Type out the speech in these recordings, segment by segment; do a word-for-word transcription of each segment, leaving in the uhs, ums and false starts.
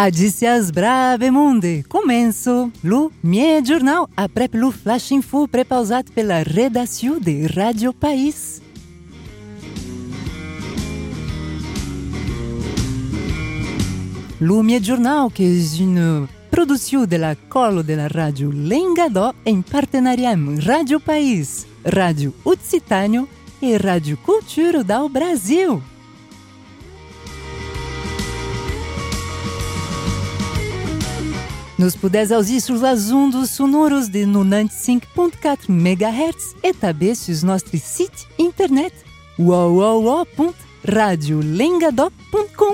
Adicias brave monde, començo lo mie jornal aprep lo flash info prepausat pela redação de Radio País. Lo mie jornal, que é une produção de la colo de la Radio Lengadó em partenariat amb Radio País, Radio Occitânio e Radio Cultura do Brasil. Nos podes ouvir sur as ondas sonoros de noventa e cinco ponto quatro megahertz e também sur nosso site internet w w w ponto radio lengadó ponto com.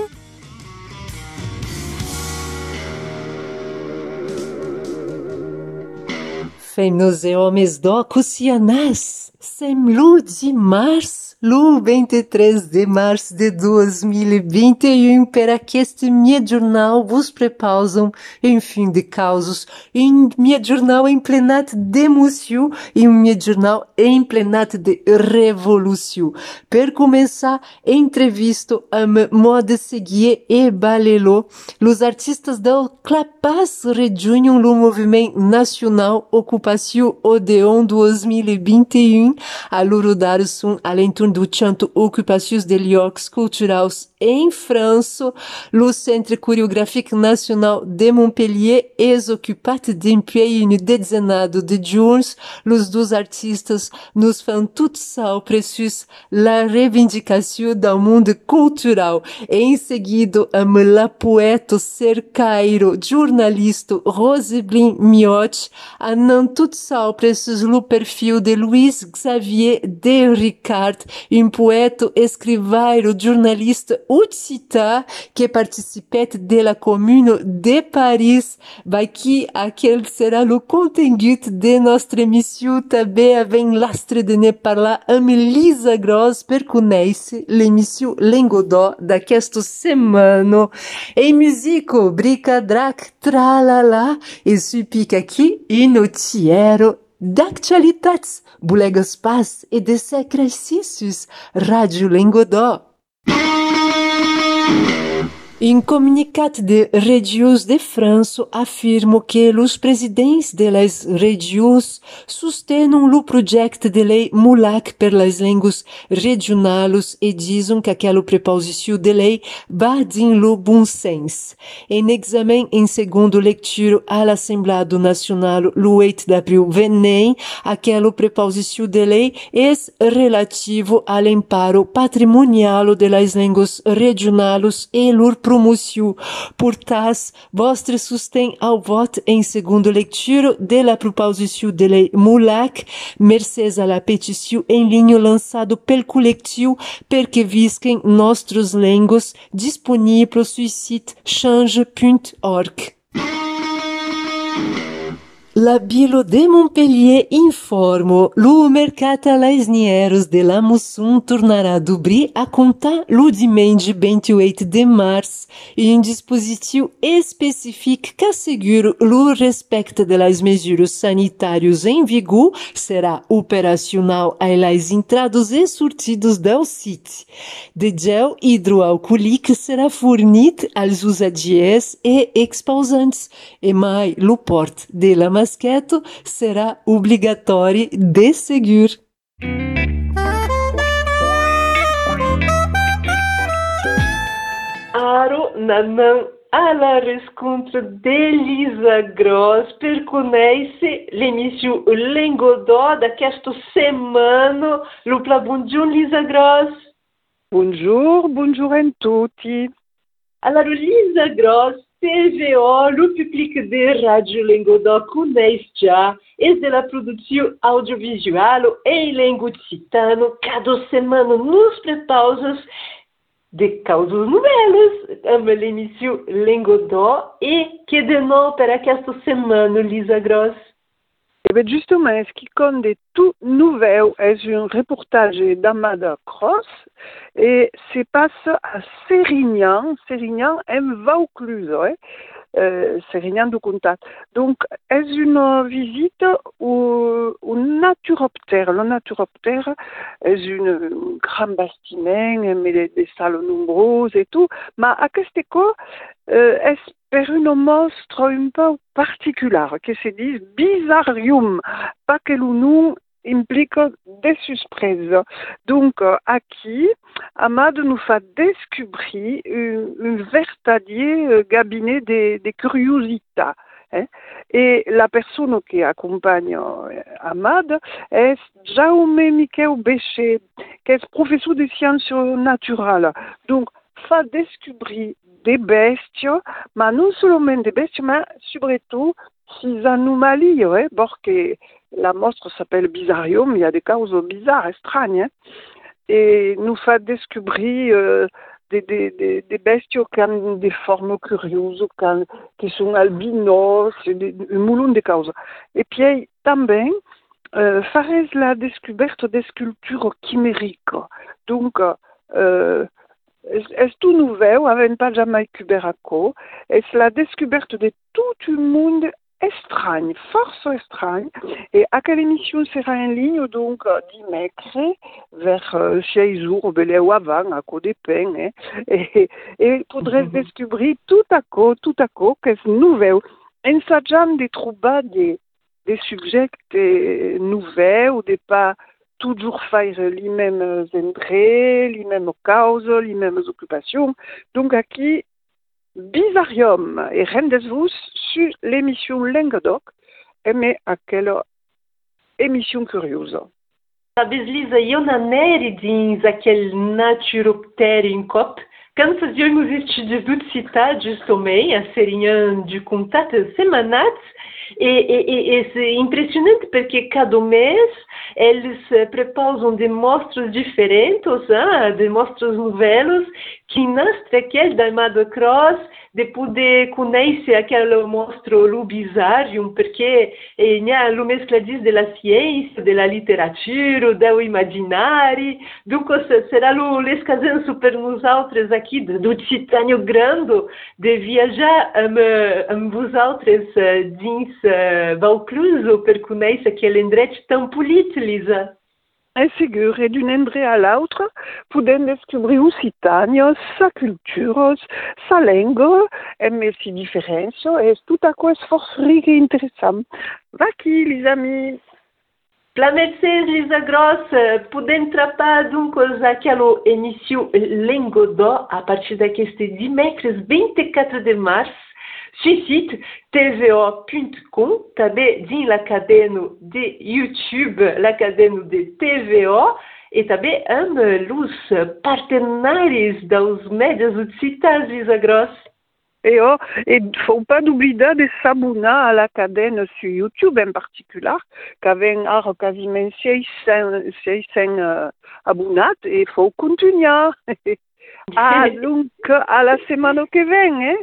Femmes e homens do Oceanás, semlu de março, lo vinte e três de março de dois mil e vinte e um, para que este meu jornal vos prepausam em fim de causos, em meu jornal em plenat de emoção e um meu jornal em plenat de revolução. Per começar, entrevisto a moda seguir e balelo, os artistas do Clapas reuniram o movimento nacional Ocupação Odeon dois mil e vinte e um, a lurodar son alentour do chanto Ocupações de Lieux Culturals em França, o Centre Coreográfico Nacional de Montpellier é ocupado depuis une dezenado de jours. Os dois artistas nos font tout ça précieux la reivindicação do mundo cultural. Em seguida, a la poeta cercairo jornalista Roseblin Mioch anan tout ça précieux le perfil de Louis Xavier de Ricard, um poeta, escrivairo, jornalista occitan que participait de la Commune de Paris. Aqui, aquele será o conteúdo de nossa emissão. Também vem lastre de ne parlar amb Lisa Gross per conèixer l'emissão Lengodó d'aquesta semana. Em musico, brica, drac, tralala, e supica aqui, e noticiero d'actualitats, bolegas paz e de sacrifícios, Radio Lengodó. Um comunicat de regiões de França afirma que os presidentes das regiões sustenem o projeto de lei MULAC per las línguas regionais e dizem que aquela proposição de lei vai no bom senso. Em exame em segunda leitura à Assembleia Nacional, o oito de abril vem, aquela proposição de lei é relativo ao amparo patrimonial das línguas regionais e lor promoção. Portanto, vostro sustém ao voto em segunda leitura de la proposição de lei MULAC, mercês à la petição em linha lançado pelo coletivo porque visquem nossas línguas, disponível no site change ponto org. La Bilo de Montpellier informa o mercado laisnieros de la Mousson tornará d'obrir a contar o dimanche vinte e oito de março e um dispositivo específico que assegura o respeito das medidas sanitárias em vigor será operacional às entradas e sortidos do sítio. De gel hidroalcoólico será fornido aos usuários e expulsantes e mais o porte de la mascarilla será obrigatório de seguir. Aro nanan à la rencontre de Lisa Gross per conèixer l'émission Lengodó d'aquesta semana. Le pla bonjour Lisa Gross. Bonjour, bonjour a tutti. Alors Lisa Gross, T V O, o public de Radio Lengodó conhece já, é da produção audiovisual em língua occitana, cada semana nos prepausas de causas novelas, a l'émission Lengodó, e que de novo para esta semana, Lisa Gross? Eh bien justement, ce qui compte de tout nouveau est un reportage d'Amada Cross et se passe à Sérignan, Sérignan en Vaucluse. Eh? euh, c'est rien de contact. Donc, est une visite au, au naturoptère. Le naturoptère est une grande bastiment, mais des, des salles nombreuses et tout. Mais à queste quoi, euh, est per une mostre un peu particulière, qui se dit bizarrium, pas que le nom implique des surprises. Donc, euh, aquí, Amad nous fait découvrir un, un véritable euh, cabinet de, de curiosités. Hein? Et la personne qui accompagne euh, Amad est Jaume Miquel Bécher, qui est professeur de sciences naturelles. Donc, fait découvrir des bestiaux, mais non seulement des bestiaux, mais surtout ces anomalies, hein, parce que la mostre s'appelle Bizarrium, il y a des causes bizarres, étranges, hein, et nous fait découvrir euh, des, des, des, des bestiaux qui ont des formes curieuses, qui, ont, qui sont albinos, des, un moulin de causes. Et puis, también, euh, faire la découverte des sculptures chimériques. Donc, euh, est tout nouveau, avec pas jamais cuberaco, et c'est la découverte de tout un monde étrange, force étrange, et à quelle émission sera en ligne, donc, dimanche, vers euh, six jours, belé ou avant, à côté des pains, hein, et, et faudrait mm-hmm. découvrir tout à coup, tout à coup, que c'est nouveau, en s'agissant de trouver des, des sujets nouveaux, ou des pas toujours faire les mêmes entrées, les mêmes causes, les mêmes occupations. Donc, aquí, Bizarrium, et rendez-vous sur l'émission Languedoc, mais à quelle émission curieuse. Sabes, Lisa, eu na Neridins, aquele naturoptério em cop, quand fazíamos estes de cidades também, a serem de contato semanais, e, e, e c'est impressionante porque cada mês eles preparam de mostras diferentes, hein, de mostras novelas, que nasce aquele da Amada Cross, de poder conhecer aquela mostra o bizarro, porque é a mescla diz de la ciência, de la literatura, do imaginário, donc será o les casens super nos autres aqui, do titânio grande, de viajar amb, amb vosaltres dins uh, Vaucluse per conèixer aquell endret tan polit, Lisa. C'est sûr, et d'un endroit à l'autre, pouvons découvrir aussi sa culture, sa langue, mais ses différences, et tout à coup, c'est fort riche et intéressant. Va qui, les amis? La Mercedes, Lisa Gross, podem trapar donc aquela émission Languedoc a partir d'aqueste dimecres vinte-quatre de mars, sur site t v o ponto com, també dins la cadena de YouTube, la cadena de T V O, e també amb els partenaris dels médias ocitans, Lisa Gross. Et oh, et faut pas oublier de s'abonner à la cadena sur YouTube en particulier, qu'avec un quasiment six cents euh, abonnés, et il faut continuer. Ah, donc, à la semaine qui vient, hein?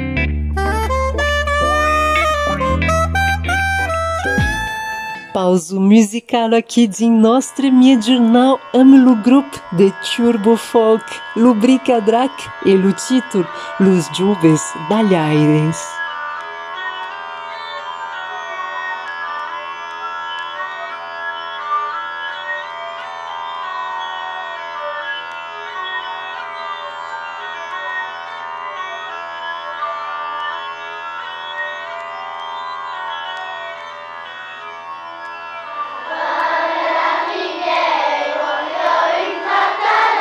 Pausa musical aqui de nosso jornal am lo grupo de Turbo Folk, Lubrica Drac e o título Los Jubes Balhaires.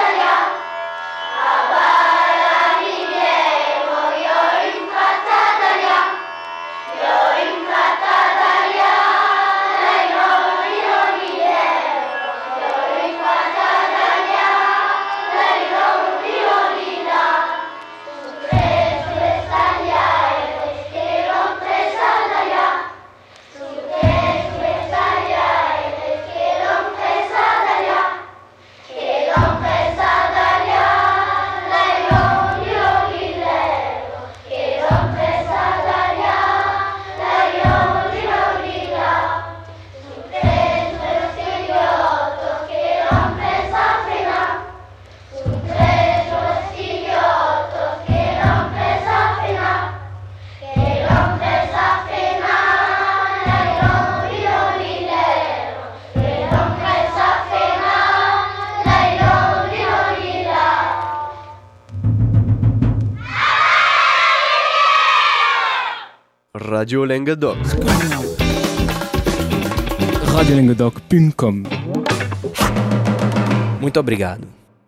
Abba, la mie, voglio in faccia Radio Languedoc. radio languedoc ponto com. Muito obrigado.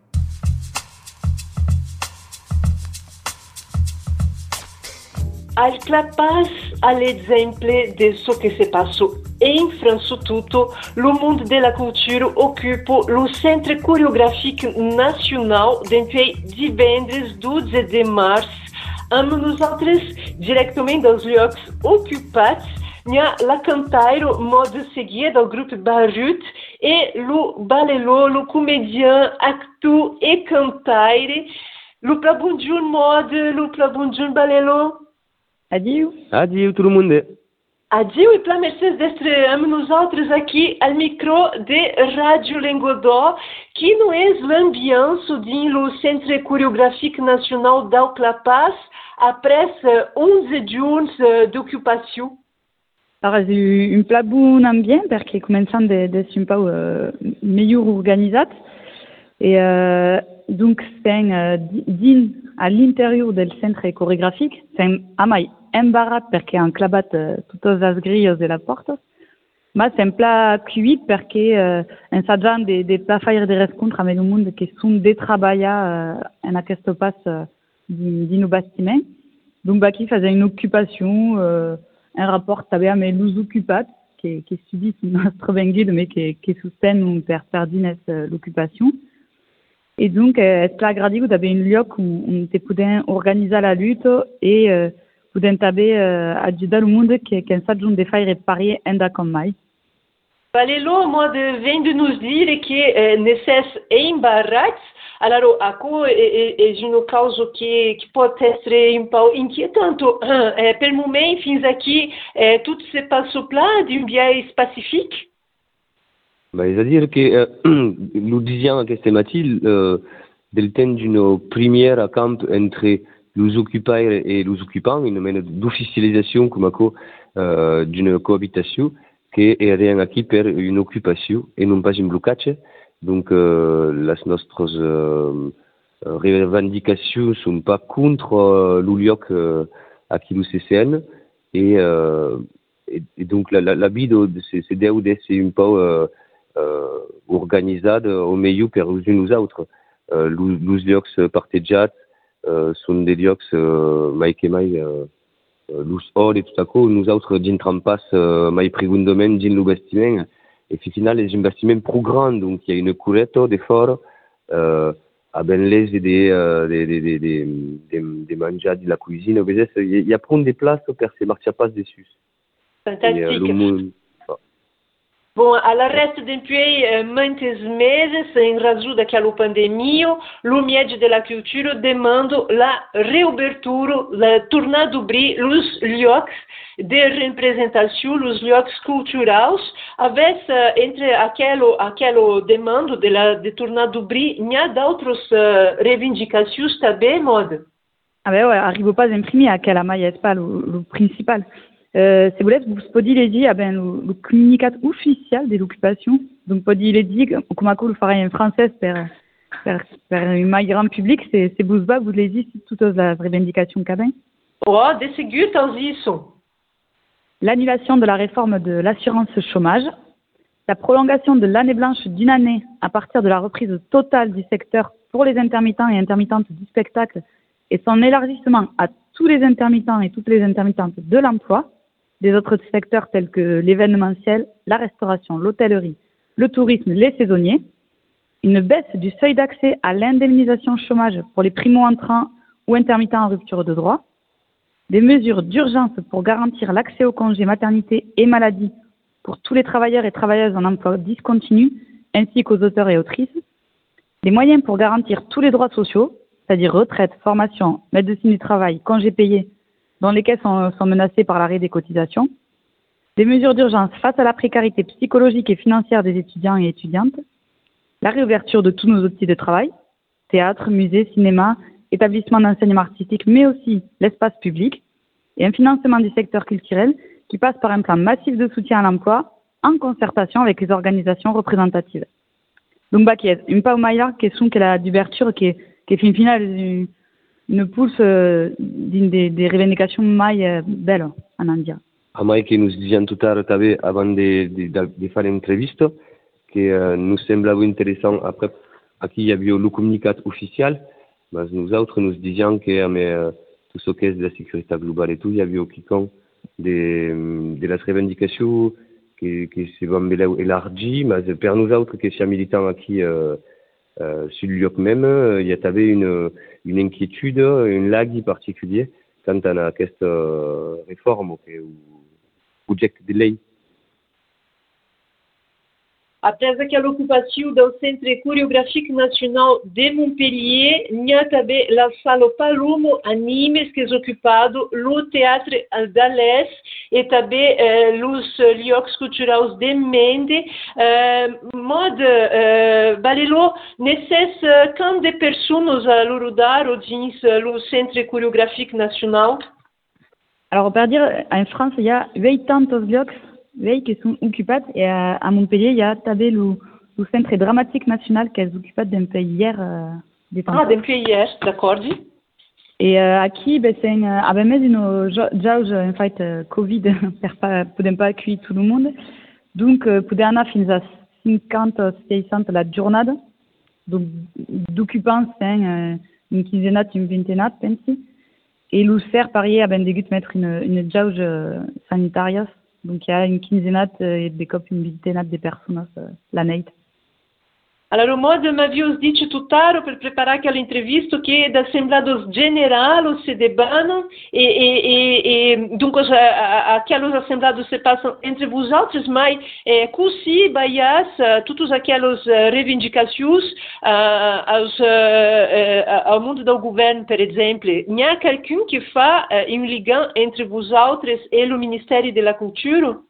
Al clapas all'esempio de ce que se passou em França tutto, le monde de la culture occupe le Centre Coreogràfic Nacional depuis divendres douze de març, amb nosaltres directament dels llocs ocupats. Hi ha la cantaire mode seguida del grup Barut e lo balelô, lo comedian, actu e cantaire, lo plabunjun mode, lo plabunjun balelô. Adieu. Adieu tout le monde. Adieu e pla mercès d'estre amb nosaltres aqui al micro de Radio Languedoc, que não és l'ambiance dins lo Centre Coreogràfic Nacional del Clapas après onze junts d'ocupació. Alors, c'est un plat bon ambient parce que commençant de, de un peu euh, meilleur organisé. Et euh, donc, c'est euh, din à l'intérieur du centre chorégraphique. C'est un amai embarras parce qu'il y a un clabat euh, toutes les grilles de la porte. Mais c'est un plat cuit parce que euh, un sadjan des des plats faire des rencontres avec le monde qui sont des travailleurs euh, en aquest passe euh, din nos bâtiments. Donc, bah, qui faisait une occupation. Euh, un rapport també amb els ocupats que, que subissent notre vengude mais que, que soutiennent per, per dins euh, l'occupation. Et donc, euh, és clar gradi que també un lloc on, on te podem organitzar la lutte et euh, podem també euh, ajudar el món que, que ens adjunt de faire parier ainda com mai. Balelô, mode vem de nos dire que eh, necess embarrats. Alors, aqui é, é, é um caso que, que pode ser um pouco inquietante. Eh, pelo momento, fins aqui, eh, tudo se passou lá d'un biais pacifique. Bah, c'est-à-dire que euh, nous disions que c'était matin euh, del temps d'une première camp entre les occupants et les occupants, une manière d'officialisation comme quoi euh, d'une cohabitation qui est rien acquis par une occupation et non pas un blocage. Donc, euh, les nostres euh, revendications ne sont pas contre euh, l'U L I O C euh, à qui nous C C N. Et, euh, et, et donc, la, la, la vie de, de ces, ces D A U D, c'est un peu euh, euh, organisé au milieu par nous autres. Euh, les L I O C partagés euh, sont des L I O C euh, Mike et Mike, euh, l'U S O L et tout à coup, nous autres, d'une trampas, euh, Mike Prigundomen, d'une Loubestiment. Et au final, c'est un bâtiment plus grand, donc il y a une courette d'efforts, euh, à ben les des, euh, des, des, des, des, des, des mangas de la cuisine. Il y a prendre des places pour ces marchapas dessus. Fantastique. Et, euh, le monde, Bom, alla resta d'empiei eh, muitos meses em razão daquela pandemia, o Ministério da Cultura demanda a reabertura, a tornar a abrir os locais de representação, os locais culturais, às entre aquele aquele demanda de, la, de tornar a abrir, il y a outras uh, reivindicações também, moda. Ah ben ouais, arrive pas à imprimer à quelle maille est pas le, le principal. Euh, c'est vous laisse vous podi les dit ah ben le, le communicat officiel de l'occupation donc podi les dit comme à quoi le ferait en français per per per un migrant public c'est c'est vous vous les dit toutes les revendications qu'a ben oh de ségur tant isso l'annulation de la réforme de l'assurance chômage, la prolongation de l'année blanche d'une année à partir de la reprise totale du secteur pour les intermittents et intermittentes du spectacle et son élargissement à tous les intermittents et toutes les intermittentes de l'emploi des autres secteurs tels que l'événementiel, la restauration, l'hôtellerie, le tourisme, les saisonniers, une baisse du seuil d'accès à l'indemnisation chômage pour les primo-entrants ou intermittents en rupture de droit, des mesures d'urgence pour garantir l'accès aux congés maternité et maladie pour tous les travailleurs et travailleuses en emploi discontinu, ainsi qu'aux auteurs et autrices, des moyens pour garantir tous les droits sociaux, c'est-à-dire retraite, formation, médecine du travail, congés payés, dont les caisses sont, sont menacées par l'arrêt des cotisations, des mesures d'urgence face à la précarité psychologique et financière des étudiants et étudiantes, la réouverture de tous nos outils de travail, théâtre, musée, cinéma, établissements d'enseignement artistique, mais aussi l'espace public, et un financement du secteur culturel qui passe par un plan massif de soutien à l'emploi en concertation avec les organisations représentatives. Donc, bah, qui est une pas au maillard, qui est son, qui est la d'ouverture, qui est, qui est fin finale, une pulse euh, d'une des, des revendications mai euh, belles en Inde. A mai che nous disions tout à l'heure també, avant de, de, de, de faire l'entrevista, que euh, nous semblava intéressant, après, aquí hi havia el comunicat oficial, mais nosaltres nous disions que amb euh, tout ce qui est de la sécurité globale et tout, hi havia quelqu'un de, de les revendications que, que se van élargir, mais per nosaltres que si militant aquí euh, euh, sur le lloc même, il y avait une, une inquiétude, une lag particulier quant à aquesta euh, réforme que o projecte de lei. Après l'occupation du Centre chorégraphique national de Montpellier, il y a também la Sala Palomo a Nimes, que est occupado, le Théâtre d'Alès et também euh, les lieux culturels de Mende. Euh, mode, euh, Balelo, necess quand de personnes à l'Urudar ou dans le Centre chorégraphique national? Alors, on peut dire, en France, il y a quatre-vingts lieux qui sont occupés et à, à Montpellier, il y a també le, le Centre dramatique national qui est occupé depuis hier. Euh, ah, depuis hier, d'accord. Et euh, aquí, ben, c'est une, avec més une jauge, en fait, euh, Covid, per pas, podem pas accueillir tout le monde. Donc, euh, podem anar fins a cinquante seixanta la jornada. Donc, d'occupants, c'est euh, une quinzaine, une vingtaine, pensi. Et l'U C E R, pareil, a ben degut mettre une, une jauge euh, sanitarias. Donc, il y a une quinzaine et des cop une vingtaine de personnes euh, la nuit. Alors, moi, je m'avais dit tout à l'heure pour préparer aquela entrevista que da Assembleia General se debanam e, e, e, donc aquelas assembleias se passam entre vós outros, mas é, così baias todas aquelas reivindicações uh, aos, uh, ao mundo do governo, por exemplo. Il y a quelqu'un qui fait un lien entre vós outros et le ministère de la Culture?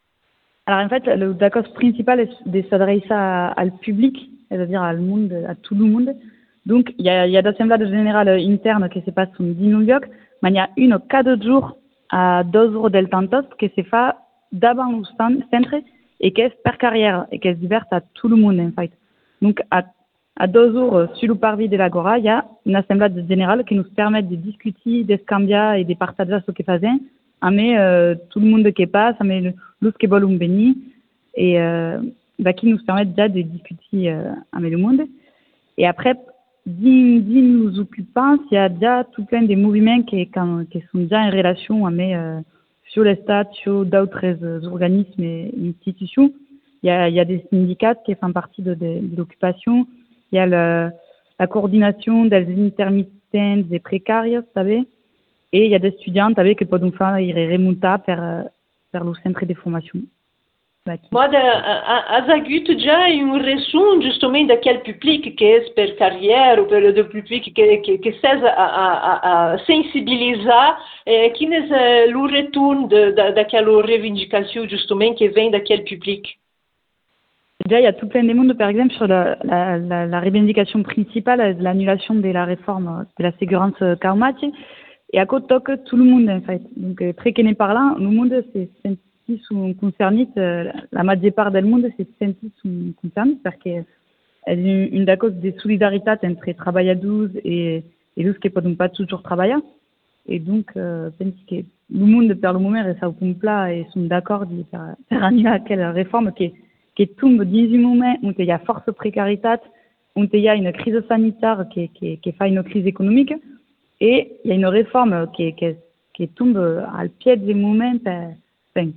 Alors, en fait, le d'accord principal est de s'adresser au public, c'est-à-dire à, monde, à tout le monde. Donc, il y a, il y a l'Assemblée générale interne qui se passe dans New York, mais il y a une quatre jours à deux heures del temps qui se fait d'avant le centre et qui est per carrière et qui est ouverte à tout le monde, en fait. Donc, à, à deux heures sur le parvis de l'Agora, il y a une Assemblée générale qui nous permet de discuter, de cambiar et de partager ce que faisons. Mais euh, tout le monde qui passe, mais le, le qui veut venir et euh, bah, qui nous permet déjà de discuter euh, avec le monde. Et après, dans nos occupants, il y a déjà tout plein de mouvements qui, quand, qui sont déjà en relation avec euh, sur l'État, sur d'autres euh, organismes et institutions. Il y, a, il y a des syndicats qui font partie de, de, de l'occupation. Il y a le, la coordination des intermittents et précaires, vous savez. Et il y a des étudiants avec qui peuvent faire remonter vers, vers le centre de formation. Moi, as agut déjà une raison justement de quel public qui est per carrière ou per le public qui qui qui sait à, à, à sensibiliser et qui est le retour de de, de quelle revendication justement qui vient de quel public? Déjà, il y a tout plein de monde, par exemple, sur la, la, la, la revendication principale de l'annulation de la réforme de la sécurité climatique. Et à côté de tout le monde, en fait. Donc, très qu'en parlant, le monde s'est senti concerné, la majeure part du monde s'est senti concerné parce qu'il y a une d'accord de solidarité entre travailleurs et, et ceux qui ne peuvent pas toujours travailler. Et donc, euh, je pense que le monde, par le moment, est au plat et sont d'accord de faire, faire annuler quelle réforme qui, qui tombe dans un moment où il y a force précarité, où il y a une crise sanitaire qui, qui, qui fait une crise économique. Et il y a une réforme qui, qui, qui tombe à le pied du moment. Enfin,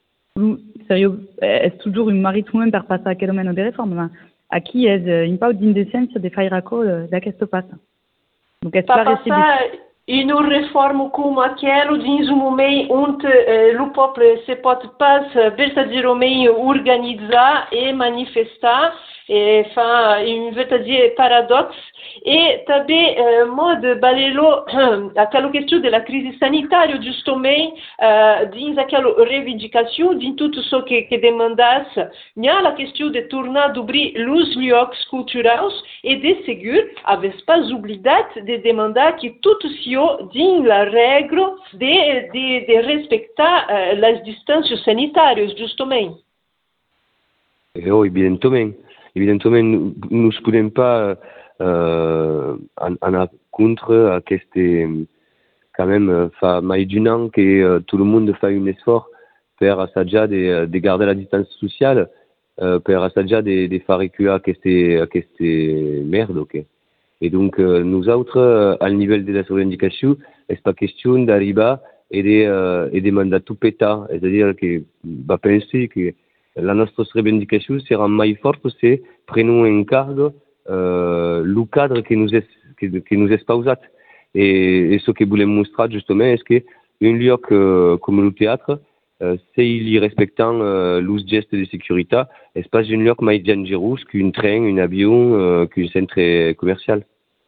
sérieux, c'est toujours une marie tout le monde pour passer à quel moment de réforme. À qui est une part d'indécence de faire à quoi de qu'est-ce qui se passe. Donc, est-ce que une réforme comme aquela dans un moment où euh, le peuple se peut pas verdadeiramente organizar et manifestar et faire un verdadeiro paradoxe. Et também, euh, mode balelo, aquela questão de la crise sanitaire, justement, euh, dans aquela reivindicação, dans tout ce que, que demandasse, il y a la question de tourner d'ouvrir les lieux culturels et de seguir, avec pas oublié de demander que tout cela dans la règle de, de, de respecter euh, les distances sanitaires, justement. Et oh, évidemment, évidemment, nous ne pouvons pas Euh, en, en contre à queste quand même fa mai d'un an que tout le monde fait un effort per assaggiare de, de garder la distance sociale, euh, per assaggiare de, de faire reculer queste, queste merde, ok. Et donc, euh, nous autres, euh, à niveau de la revendication, c'est pas question d'arriver et de, euh, et de mandat tout péta. C'est-à-dire que, va penser que la nostra revendication sera mai forte si prenons en garde euh, le cadre qui nous est, qui, qui nous est pausat. Et, et ce que voulons montrer justement, est que un lieu euh, comme le théâtre, euh, s'il respectant euh, les gestes de sécurité, c'est pas un lieu mai dangereux qu'un train, un avion, euh, qu'un centre commercial.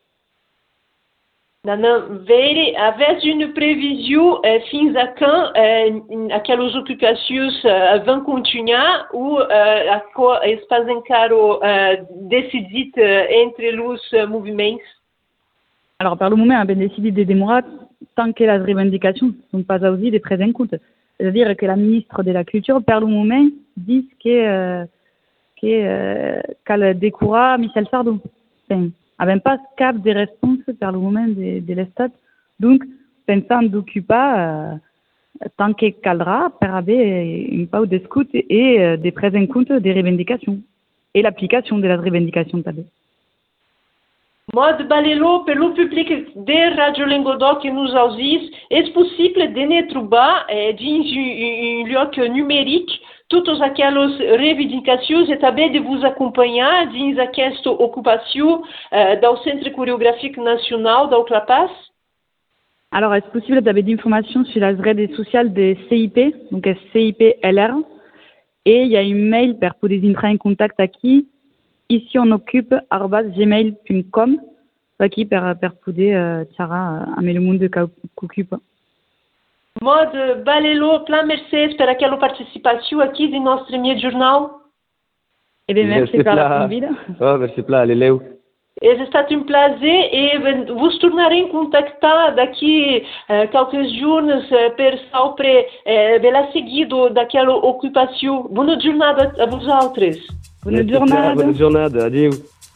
Não, Veire, avez une prévision euh, fins à quand euh, aquelas ocupações euh, vão continuar ou euh, a co espaço encaro euh, décidit euh, entre os euh, mouvements? Alors, par le moment, on a décidé de demorar tant que les revendications ne sont pas aussi prises en compte. C'est-à-dire que la ministre de la Culture, par le moment, dit que, euh, que, euh, qu'elle découvre Michel Sardou. Enfin, avait pas cap de réponse par le moment de, de l'État. Donc, pensant d'occuper euh, tant que caldra pour avoir une pause d'écoute et euh, de prise en compte des revendications et l'application de la revendication. Moi, de balelo pelo public de Radio Languedoc que nous audis, est possible de ne trouver eh, dans un lieu numérique toutes aquelas reivindicações e também de vous acompanhar dans aquesta ocupação eh, do Centre Chorégraphique National d'Auclapas? Alors, est-ce possible d'avoir des informations sur la réseau sociale de C I P, donc C I P L R, et il y a un mail pour pouvoir entrer en contact avec qui ici on occupe arobase gmail point com qui per per pouvoir tiara a le monde qu'occupe. Moi de balelo plein merci pour aquela participação aqui de nosso premier journal. Eh bien merci pour la convite. Oh merci plein Leleu. É stato um prazer e vos tornarei contactar daqui uh, quelques jours uh, per sempre uh, pela seguido daquela ocupação. Boa jornada a vos outros. Boa jornada. Boa jornada, adeus.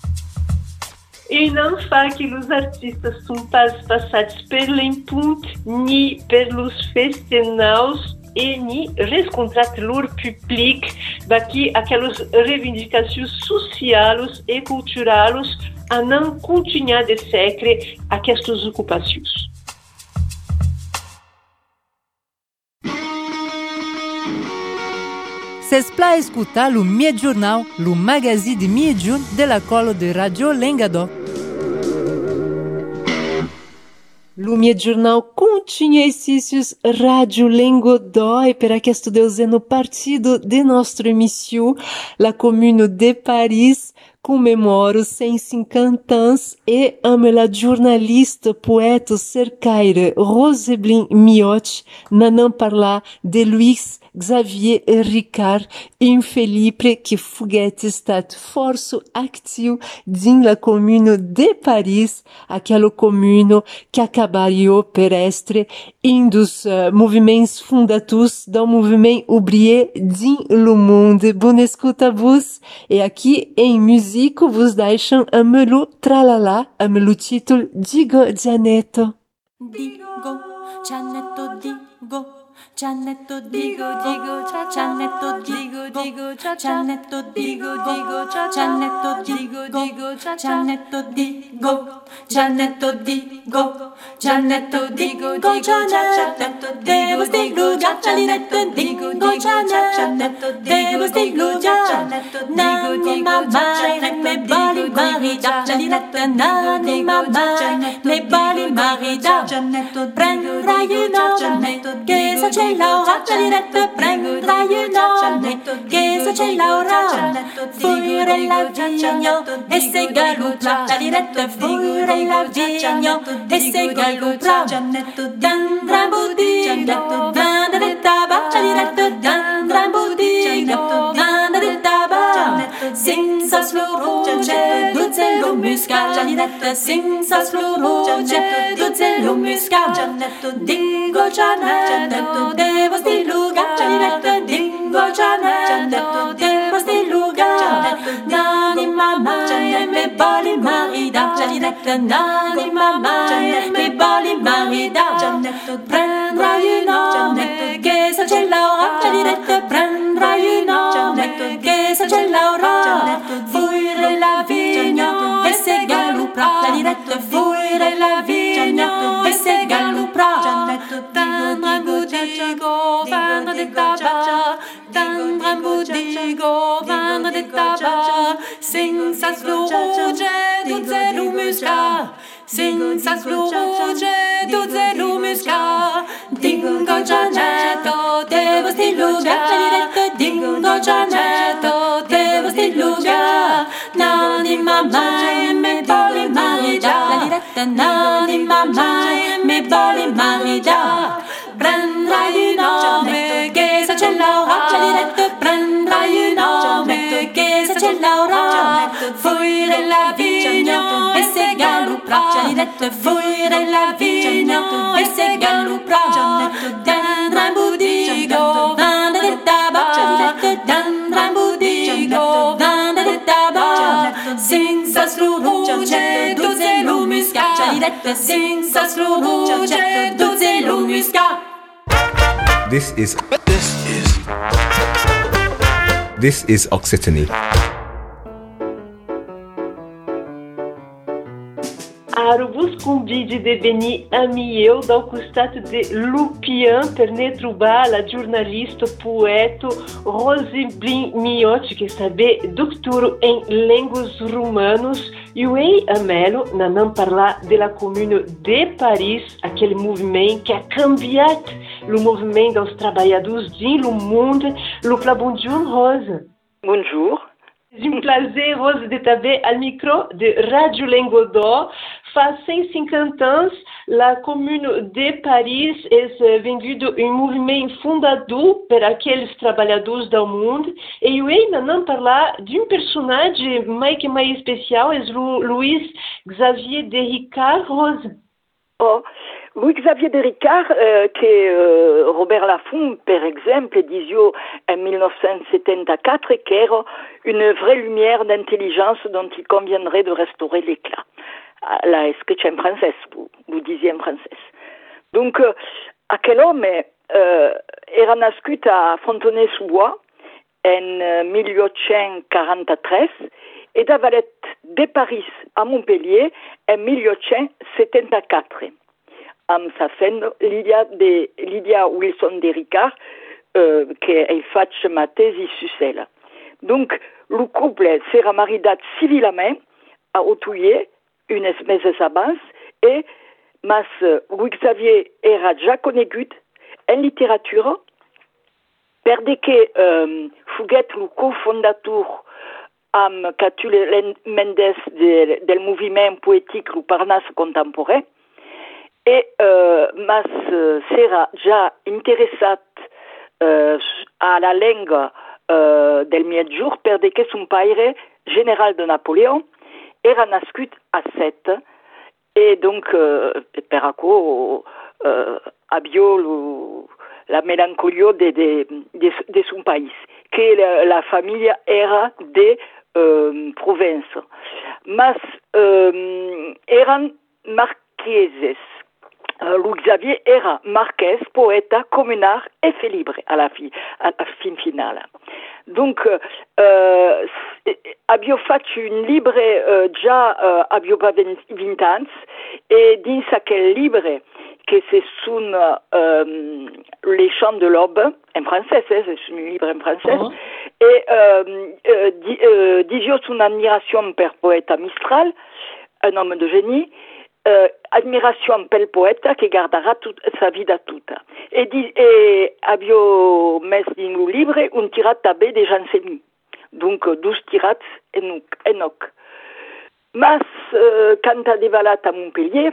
E não fa que os artistas são pas passados pelo input ni pelos festivals e ni rescontrat lor public daqui aquelas reivindicações sociais e culturais a não continuar de secre aquestas ocupações. C'est para escutar o Mie Jornal, o magazine de Mie-Jun de la colo de Radio Languedoc. O Mie Jornal continha exercícios Radio Languedoc e per questo deuseno partido de nostra emissão, la Commune de Paris comemora os cent cinquante ans e ame la jornalista poeta cercaire Roseblin Mioch nanam parlar de Luis Xavier Ricard, un Felipe que foguete estat forço actiu din la Commune de Paris, aquela commune que acabaria perestre um dos uh, movimentos fundatus do movimento ouvrier din le monde. Bon escuta vos e aqui em musico vos deixam a melu tralala, a melu título Digo Gianetto. Digo, Gianetto, digo. Gianetto digo digo Gianetto digo digo Gianetto digo digo Gianetto digo digo Gianetto digo Gianetto digo Gianetto digo digo Gianetto devo stiglu Gianetto digo digo Gianetto devo stiglu Gianetto digo digo Gianetto me bali marida Gianetto nani mamma me bali marida Gianetto prendrai un Gianetto che sa c'è Laura Gianetto prendrai un nome che se c'è Laura fuori la vigno e se galupla Gianetto fuori la vigno e se galupla dandra budino vanda del taba Gianetto dandra budino vanda del taba senza sfluruce duzzello musca Gianetto senza sfluruce duzzello musca Gianetto digo Gianetto devo stiluga Gianetto dingo Gianetto devo stiluga nani mamma e me bali marida diretta n'anima mai, me boli marida, prendrai un nome che sa c'è l'aura, la diretta prendrai un nome che sa c'è l'aura, fuire la vigna e se galupra, la diretta fuire la vigna e se galupra, tandra budigo, vendre de tabac, tandra budigo, vendre de tabac, sing sa sluge, duze lumusca, sing sa sluge, duze lumusca, dingo gianetto, te vosti luga, dingo gianetto, te vosti luga, n'anima mai, me boli marida, n'anima mai, me boli marida, prendrai un nome che sa c'è l'aura, prendrai un nome che sa c'è l'aura, fuire la vigna e se galupra, fuire la vigna e se galupra, dandra budigo, vanda de tabac, dandra budigo, vanda de tabac, sing sa sluge, duze lumusca, sing sa sluge, duze lumusca. This is this is this is Occitanie. Arubus convide de venir ami eu dal costat de Lupian per ne trobar la giornalista poeta Rose Miotti, que sabe doutor em línguas romanos, e o ei Amelo nanam parlar de la commune de Paris, aquele movimento que a cambiat o movimento dos trabalhadores dins le monde. Le pla bonjour Rose. Bonjour. C'est un plaisir, Rose, de t'avoir au micro de Radio Languedoc. Faz cent cinquante ans, la commune de Paris é vendida um movimento fundador para aqueles trabalhadores do mundo. E eu ainda não falar de um personagem mais que mais especial, é o Louis Xavier de Ricard, Rose. Oh, Louis Xavier de Ricard, euh, que euh, Robert Laffont, par exemple, disait en dix-neuf cent soixante-quatre qu'il era une vraie lumière d'intelligence dont il conviendrait de restaurer l'éclat. La écriture en français, vous, vous disiez en français. Donc, euh, aquel homme euh, era nascut à Fontenay-sous-Bois en mille huit cent quarante-trois et d'avalet de Paris à Montpellier en mille huit cent soixante-quatre. Amb sa femme Lydia, de, Lydia Wilson de Ricard, euh, qui fait ma thèse sur elle. Donc, le couple s'est marié civilement à Autouillet, une meses abans, et mas Louis Xavier era déjà connu en littérature, perdé que euh, fuguet le cofondateur amb Catulle Mendes de, del mouvement poétique le Parnasse contemporain, et euh, mas s'era déjà intéressé euh, à la langue euh, del mietjour, perdé que son père, général de Napoléon, era nascut a Sète, et donc euh, per acco euh, abio la mélancolie de, de, de, de son pays, que la, la famille era de euh, Provence. Mas euh, eran marqueses. Euh, Louis Xavier era marquès, poeta, communard et fait libre à la, fi, à la fin finale. Donc, euh, abbiamo fatto un livre euh, già euh, abbiamo vingt ans, et dans quel livre que ce sont euh, les chants de l'aube, en français, c'est un livre en français, uh-huh. Et euh, euh, di, euh, disio son admiration per poeta Mistral, un homme de génie, Euh, admiration pel poeta che gardera toute sa vida tutta. E, di, e abbiamo messo in un libro un tirat també de Jansseni. Donc, douze tirats en enoc. Mas, euh, quand a devalat a Montpellier,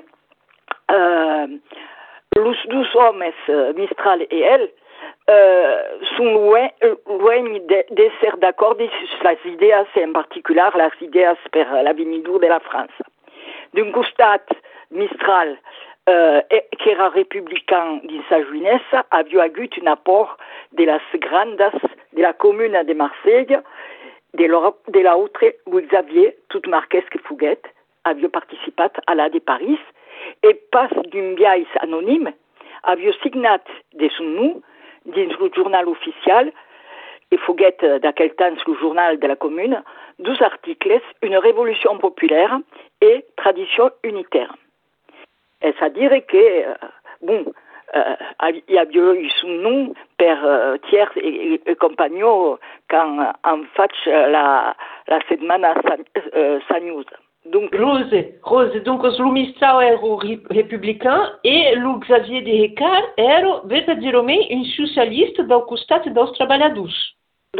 euh, los dos hommes, Mistral et elle, euh, sont loin, loin de, de ser d'accord sur les idées, en particulier les idées per l'avenir de la France. D'un costat, Mistral, euh, qui era républicain dans sa jeunesse, avait eu un apport de las grandes de la commune de Marseille, de l'autre, Louis Xavier, toute marquès que fuguet, havia participat a la de Paris e pas d'un biais anònim havia signat de son nom dins el jornal oficial e foguet d'aquell temps el jornal de la commune dos articles, une révolution populaire et tradition unitaire. És a dir que, bon, Uh, hi havia eu son nom per uh, tiers e, e compagnon quand en faig la, la setmana uh, sanyosa. Donc, Rose, Rose, donc os Lumistrau ero republicans e o Xavier de Ricard era verdadeiramente um socialista do costat dos trabalhadores. Uh,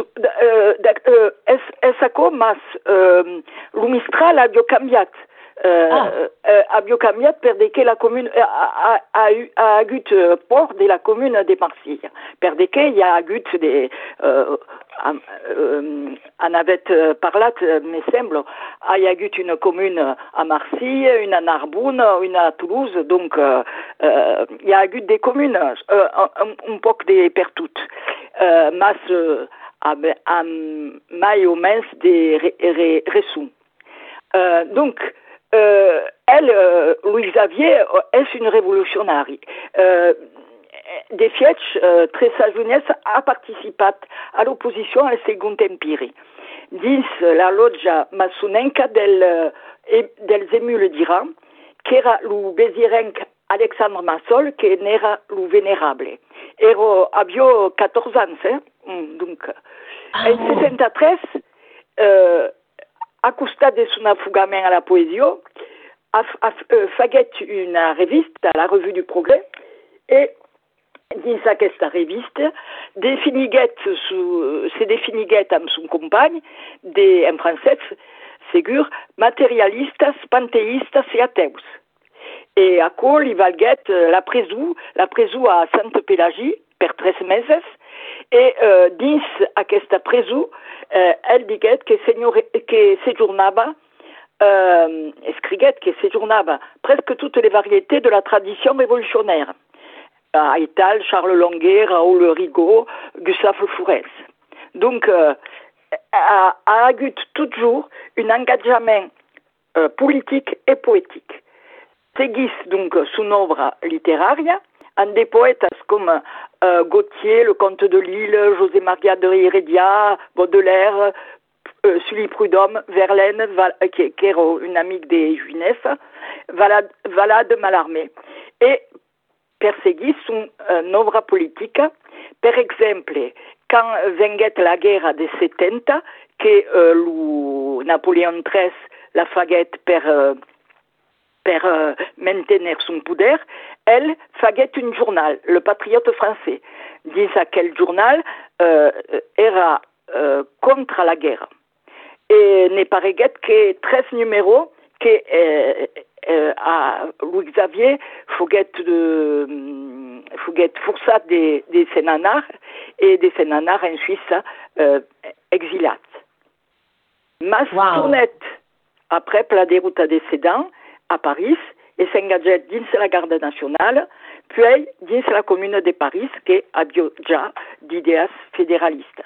uh, és, és acó, mas uh, o Mistral havia canviat. Uh, ah. uh, havia canviat perquè la commune uh, ha, ha, ha hagut uh, por de la commune de Marseille, perquè hi ha hagut de uh, um, um, en avet uh, parlat, uh, me sembla, hi ha hagut una commune a Marseille, una a Narbonne, una a Toulouse, donc uh, uh, hi ha hagut des communes uh, un, un poc de per tot, uh, mas uh, amb, amb mai o menys de re, re, resum. Uh, donc Euh, elle, euh, Louis Xavier, est une révolutionnaire. Euh, de Fietch, euh, très sa jeunesse, a participé à l'opposition al Second Empire. Dins la loggia maçonenca del, dels Émules d'Iran, qui era le bézirenc Alexandre Massol, qui n'era le vénérable. Ero avio quatorze ans, eh? Donc, ah, en seixanta-tres, euh, a costat de son affugament a la poésie, a, a, a faguet una revista, la Revue du Progrès, et dins aquesta revista definiguet su, se definiguet amb son company, de, en francès, segur, materialistes, panteistes i ateus. Et acò li valguet la presó, la presó a Sainte-Pélagie per tres mesos, et euh, dins aquesta presó, euh, elle diguet que, senyor, que séjournava, euh, escriguet que séjournava presque toutes les variétés de la tradition révolutionnaire. À Ital, Charles Longuet, Raoul Rigaud, Gustave Fourès. Donc, euh, a, a hagut toujours un engagement euh, politique et poétique. Seguís donc son œuvre littéraire, en des poètes comme euh, Gautier, le comte de Lille, José Maria de Heredia, Baudelaire, euh, Sully Prudhomme, Verlaine, Val, qui, qui era une amie de jeunesse, Valade, Valade Mallarmé. Et perseguit son euh, œuvre politique. Per exemple, quand venguet la guerre de setenta, que euh, le Napoléon treize la faguet per... Euh, per euh, maintenir son pouvoir, elle faguet un journal, le Patriote français. Dins aquel journal euh, era euh, contre la guerre. Et ne pareguet que treize numéros que euh, euh, a Louis Xavier foguet de foguet forçat de, de senanars et de senanars en Suisse euh, exilats. Mas wow. Tournet après la déroute de Sedan à Paris et s'engageait dans la garde nationale, puis dans la commune de Paris qui avait déjà d'idées fédéralistes.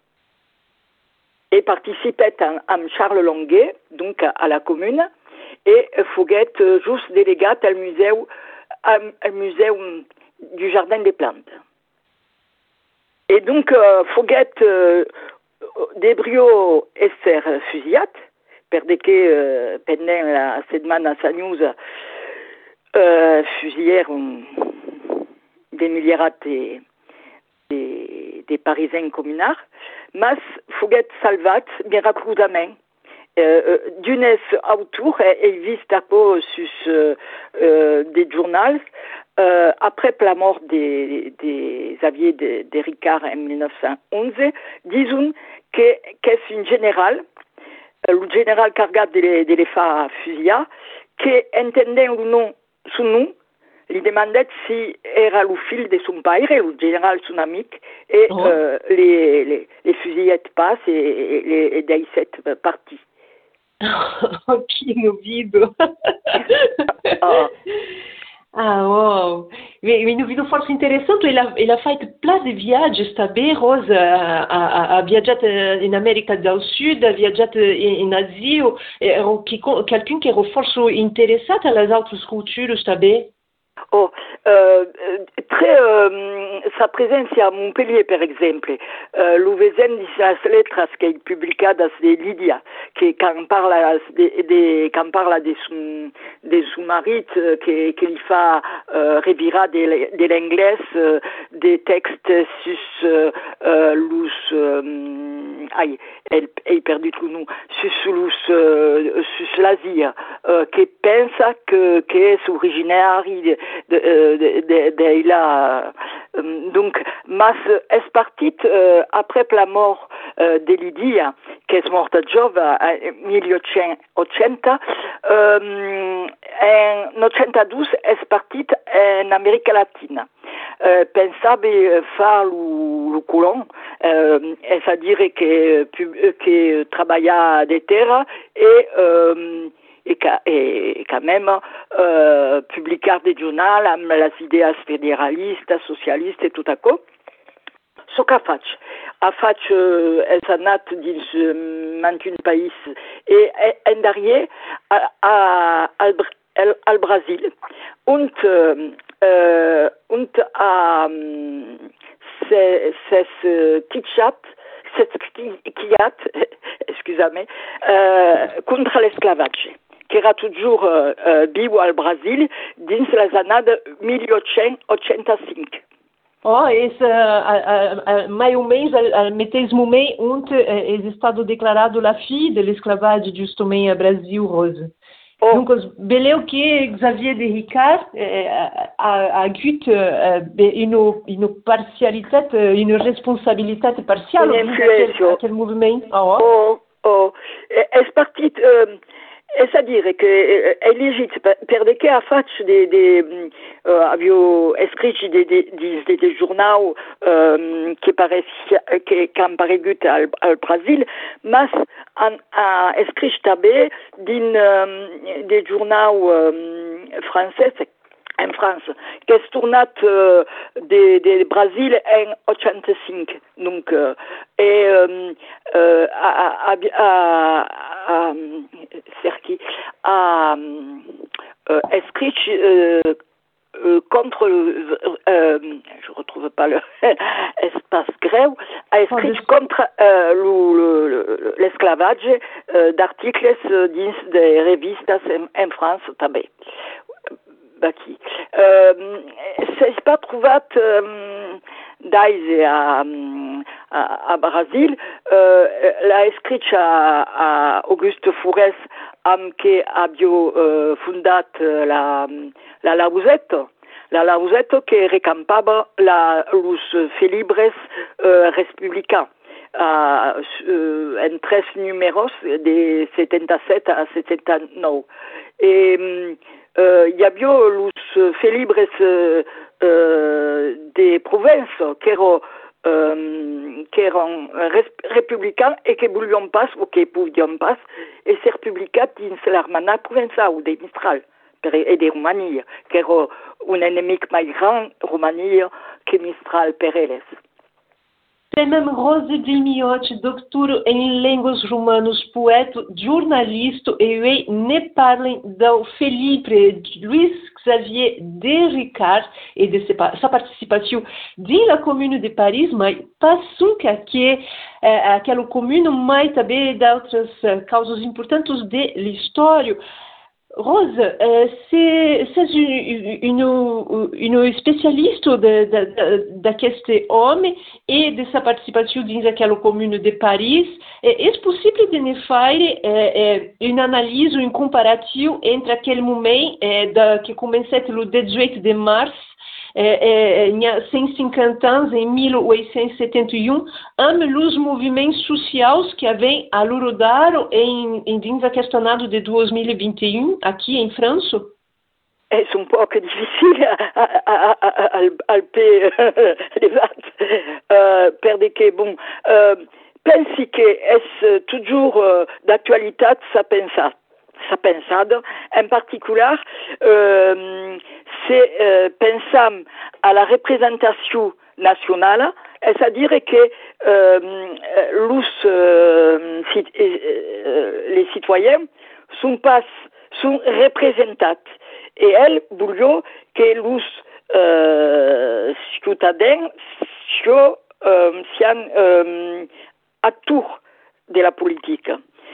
Et participait à Charles Longuet, donc à la commune, et foguet juste délégat au musée, au musée du Jardin des Plantes. Et donc, foguet euh, débrio esser fusillat, perquè euh, pendant la setmana sanyosa euh, fusillèrent des milliards de, de, de Parisiens communards, mas foguet salvat miraculosament. Euh, D'unes autour, he vist acò sus euh, euh, des journals, euh, après la mort des, des Xavier de, de Ricard en mille neuf cent onze, disons que qu'est un général, le général cargat de les faire fusillar, qui entendait le nom, son nom, lui demandait si era le fils de son père, le général son ami, et oh. euh, les, les, les fusillettes passent et, et les dix-sept partis. Oh, que movido! Ah. Ah, wow! E no vedo forse interessante, ela, ela faz plein de viaggi, também, Rosa, ha, ha viaggiato in America del Sud, ha viaggiato in Asia, quelqu'un che era forse interessato alle altre culture, também? Oh, euh, très, euh, sa présence à Montpellier, par exemple, euh, l'ouvezem de las letras que il publica de Lydia, qui quand parle de, de quand parle de son de son mari, que que lui fait euh, revirar de, de l'anglais euh, des textes sur euh, los euh, aïe, elle elle perdu tout nom sur los euh, sur l'Asie, euh, qui pense que que est originaire de de, de, de, de là. Donc, mas est partit euh, après la mort euh, de Lydia, qui est morte jove en milleottocento, euh, en ottantadouze est partit en Amérique latine. Euh, pensava faire le, le colon, euh, c'est-à-dire que, que travailla des terres et euh, et, et quand même euh, publicar des journaux avec les idées fédéralistes, socialistes et tout à coup. Ce qu'a fait, a fait euh, elle s'en a dins vingt-un pays et en derrière à, à, à, al Brésil und euh, und à c'est c'est tichat c'est kiat excusez-moi euh, contre l'esclavage qui era toujours euh, euh, viu al Brasil dins les années milleottocento-ochenta-cinc. Oh, esse, uh, uh, mais ou menos al mesmo momento onde é estado declarado a fim da esclavagem justamente no Brasil, Rosa. Oh. Donc, beleu que Xavier de Ricard eh, a, a gut eh, une, une partialité, une responsabilité partielle dans quel mouvement. Oh, oh, oh. Est parti, euh, c'est-à-dire que è legit perché ha fatto de, de uh, avevo scritto des de, de, de, de journaux um, che parecchia che han paregut al, al Brasil, mas han ha scritto també din um, de journaux um, français en France, che è tornato uh, de, de Brasil en ottantadcinque. Donc, uh, et um, uh, a, a, a, a, Serki a uh, écrit uh, uh, contre, uh, je retrouve pas le espace greu, a écrit oh, contre uh, l'esclavage uh, d'articles dins des revistes en, en France també. Baki. Euh, c'est pas trouvé euh, d'aise à, à, à Brasil. Euh, l'a écrit à, à Auguste Fourès, am que abio euh, fundat la la Lausette. La Lausette qui recampava la los felibres euh, républicains. Uh, uh, en tres numéros de setanta-sept à setanta-neuf. Et il y avait les felibres euh, euh, des provinces qui étaient, euh, qui étaient républicains et qui ne voulaient pas ou qui ne pouvaient pas et ces républicains dans l'Armana provinciale ou des Mistral et des Roumanie, qui étaient un ennemi plus grand, Roumanie, que Mistral per elles. Temem Rose Dimiotti, doutor em línguas romanas, poeta, jornalista e ne parlem do Felipe Luiz Xavier de Ricard e de sa participação na Commune de Paris, mas passou que aqui, aquela comune, mas também de outras causas importantes de l'história. Rose, euh, c'est une, une, une spécialiste de, de, de, de cet homme et de sa participation dans la commune de Paris. Est-ce possible de faire euh, une analyse ou une comparative entre aquele moment euh, de, qui commençait le dix-huit de mars il y a cent cinquante ans, en mille huit cent soixante-et-un, amb os movimentos sociais que havem a lurodar em, em dins aquest annado de dois mil e vinte e um, aqui em França? É un peu difficile al pe levat, uh, per que, bon, uh, pensi que és toujours uh, d'actualitat sa pensar. sa pensada. En particular, euh, c'est euh, pensam à la représentation nationale, c'est-à-dire que euh, los, euh, cit- euh, les citoyens sont pas sont représentés et elle voulait que los euh, ciutadans soient euh, euh, acteurs de la politique.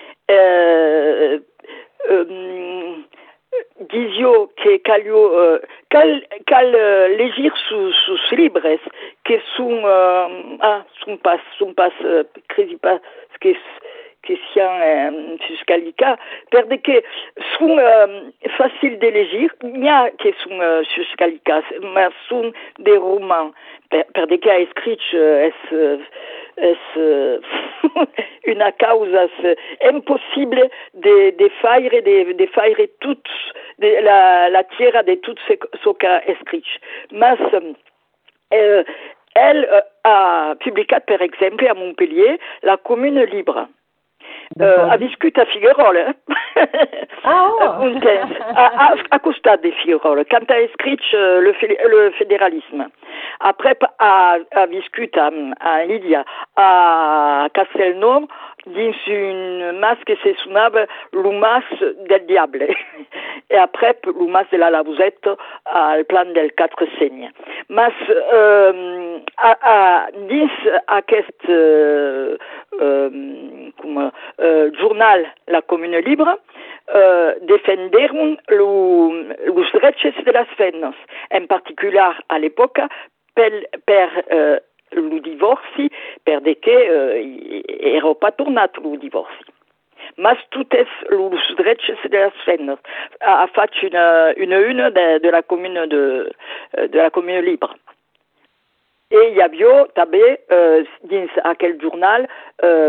Euh, euh, disio que calio euh, cal cal euh, légir sous sous libres que sont euh, ah sont pas sont pas euh, crédit pas que que sian euh, fiscalica per de que sont euh, faciles de légir il y a que sont euh, fiscalica mais sont des romans per, per de que a écrit euh, es es euh, une cause impossible de de faire de de faire toutes de la la tierra de tout ce ce qu'a écrit mais euh, elle euh, a publié par exemple à Montpellier la commune libre. Euh, a viscut a Figuerolles, hein? Ah, oh. Un temps, à, à, à costat de Figuerolles, quand a écrit euh, le, le fédéralisme. Après, a, a viscut à, à Lydia, à Castelnau, dins une masse que se sounava l'umas del diable. Et après, l'umas de la Lavouzette, al plan del quatre segnes. Mas, euh, a, a, dins aquest euh, euh, com, euh, journal La Commune Libre, euh, defenderon los drets de las feines, en particular à l'époque, per, per euh, le divorci, per de que euh, era pas tornat le divorci. Mas totes los drets de las feines a fait une une une de, de la commune de de la commune libre. Et il y avait també euh, dins aquel journal euh,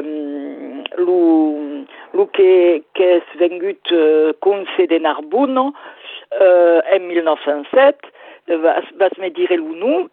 lo, lo que, que és vengut euh, Conce de Narbonne euh, en mille neuf cent sept, vas, vas me dire le nom?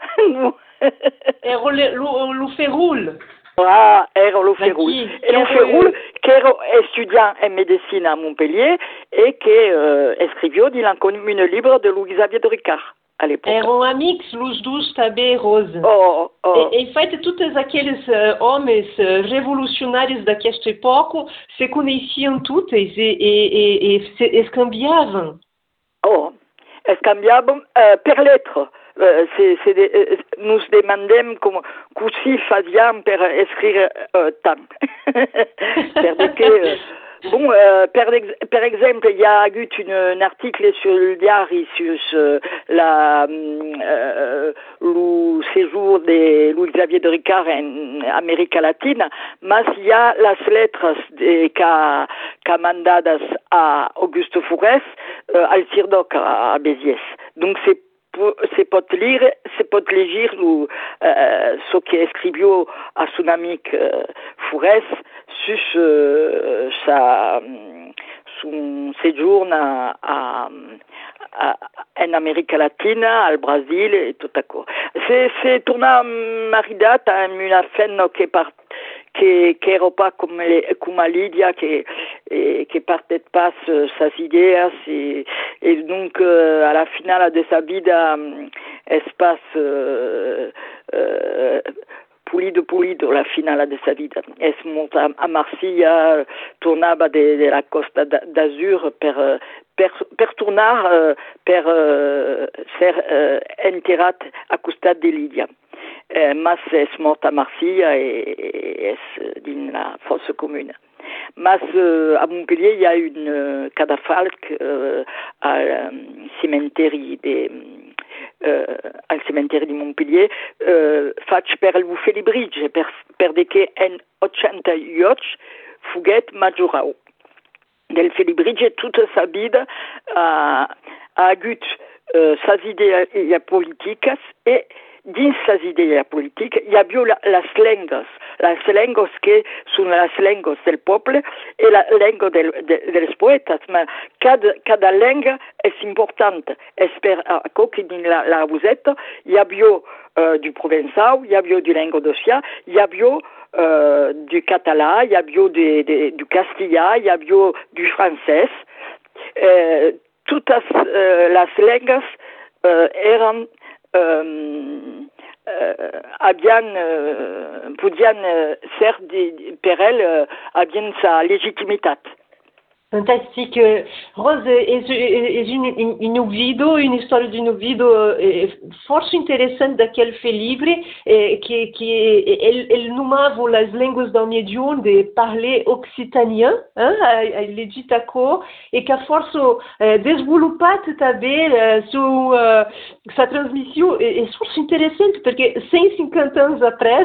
Era lo, lo Ferrul. Ah, era lo Ferrul. Et lo Ferrul, qui era étudiant en médecine à Montpellier et qui euh, escrivio dans la commune libre de Louis-Xavier de Ricard. Eram amics, os dois também, Rosa. Oh, oh. E, e feito, todos aqueles uh, homens uh, revolucionários daquesta época se conheciam todos e, e, e, e se escambiavam. Oh, escambiavam uh, per lettre. Uh, c'est, c'est de, uh, nous demandem como così faziam per escrire uh, tant. per que... Uh, Bon, euh, per, per exemple, il y a eu une, un article sur le diary sur euh, la, euh, le séjour de Louis-Xavier de Ricard en Amérique latine, mais il y a las lettres qu'a qu'a mandadas à Auguste Fourès euh, al Cirdoc à, à Béziers. Donc c'est se pot lire, se pot llegir lo, euh, ce qu'escrivio a son amic euh, Fourès sur euh, sa, son séjour a, a, a, en Amérique latine, al Brésil et tout à coup. C'est, c'est tourna maridat à une femme qui part que que era pas comme les, comme a Lydia que et, que partait pas euh, ses idées et, et donc euh, à la finale de sa vie euh, espace euh, euh, pulido pulido la finale de sa vie es monta a Marsiglia tornava de, de la Costa d'Azur per per, per tornar euh, per euh, ser euh, enterrat a costat de Lydia. Euh, mas és mort a Marsiglia et és dans la fosse commune. Mas euh, à Montpellier, il y a une euh, cadafalque euh, à euh, cementeri de euh, al cementeri de Montpellier euh, faig per el Buffer Bridge per, per de que en ottantotto fuguet majorau. Del Felibridge toute sa vida a, a agut euh, ses idées politiques et dins ses idées politiques, il y a bien las lengues, las lengues que sont las lengues del peuple et la langue del, de, dels poetes, mais cada, cada langue est importante. Esper que dans la, la Bouzette, il y a bien euh, du provençal, il y a bien du languedocien, il y a bien euh, du catalan, il y a bien du, du castillan, il y a bien du français. eh, totes eh, les lengues eh, eren eh, eh, havien, eh, podien eh, ser de, per ell eh, havien sa legitimitat. Fantastique. Rose, és, és un, un, un ouvido, une histoire d'un ouvido eh, força interessante daquele fait libre eh, que, que ele, ele nomava as línguas da União de parler occitanien, hein, ele ditacou, e que a força eh, desenvolupar também eh, sua, uh, sa transmissão é, é força interessante, porque cent cinquanta anos apres,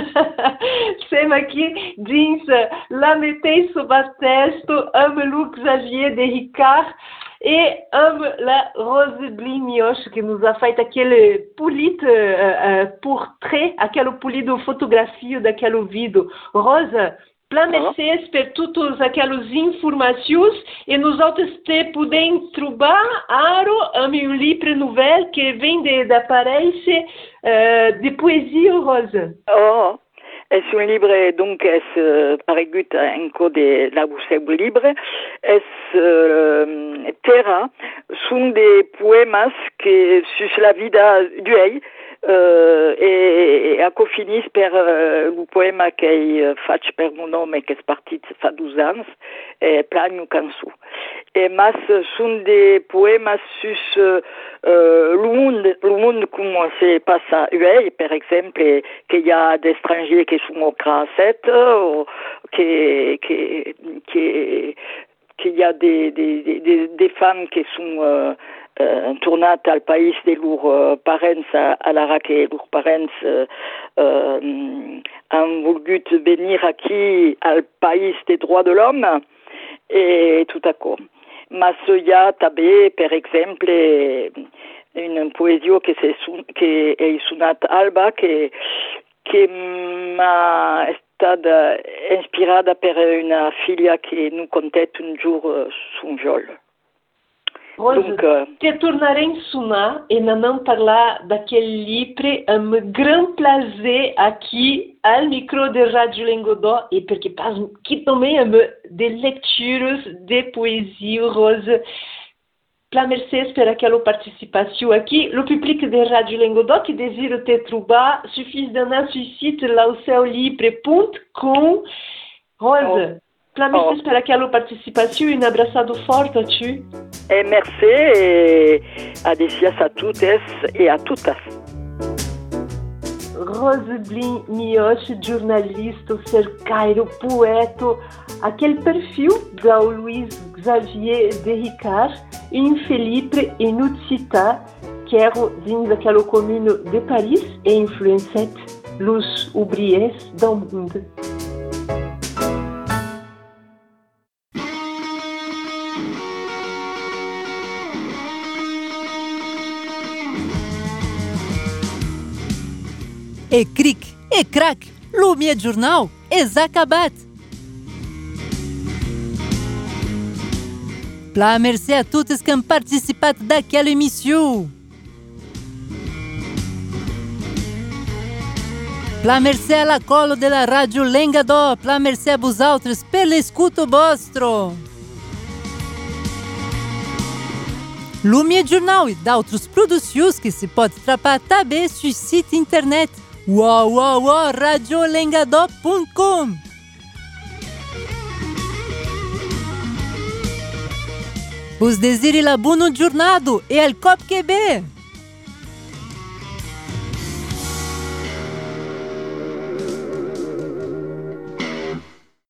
sem aqui, dins la metei sob a testo, ame Xavier de Ricard e amo la Rose Blimioche que nos a feito aquele polido uh, uh, portrait, aquele polido fotografia daquele ouvido. Rosa, plein merci per todas aquelas informações e nós outros te podem trobar aro um livro novel que vem de d'aparèixer uh, de poesia, Rosa. Oh. És un llibre, donc, és uh, paregut en code de la seu llibre. És uh, Terra, són de poemes que sus la vida d'uell uh, e, e acofinis per uh, el poema que uh, faig per mon home que és partit fa dos anys, e Planyo cançó. E mas són de poemes sus uh, uh, le monde, le monde com se passa uell, per exemple, que hi ha d'étrangers que sont au crasset, ou que, que, que, qu'il y a des, des, des, des femmes qui sont euh, euh, tournées al país de leurs euh, parents, à, à la que leurs parents euh, euh, ont voulu venir ici al país des droits de l'homme, et tout à coup. Mais il y a també, per exemple, une poésie qui est sonat Alba, qui, qui m'a stata inspirada per una figlia che nous contait un jour uh, son viol. Rosa, Donc, uh, te tornarem sonar e não parlar daquele livre amb gran plaisir aqui al micro de Rádio Lengodó e porque pas que também amb de lecturas de poesia, Rosa. Plein merci per aquela participação aqui. Le public de Rádio Lengodó que desira te trobar suffit d'anar sur site lauceolibre ponto com. Rosa, oh. plein merci oh. per aquela participação e um abraçado forte a ti. E merci e adesias a toutes e a todas. Rose Blimioche, jornalista, cercairo, poeta, aquele perfil da Luiz Xavier de Ricard, um Felipe e Nutsita, que era dins daquela comune de Paris e influenciat os ouvriers do mundo. E cric, e crac, lumea jornal, és acabat. Plein merci a totes que han participat d'aquella emissió. Plein merci a la colo de la Rádio Lengodó. Plein merci a vosaltres per l'escuto vostro. Lumea jornal e d'altres producions que se pot trapar també sur site internet uau uau uau radio lengodó ponto com. Vos desire la boa jornada e al cop que be.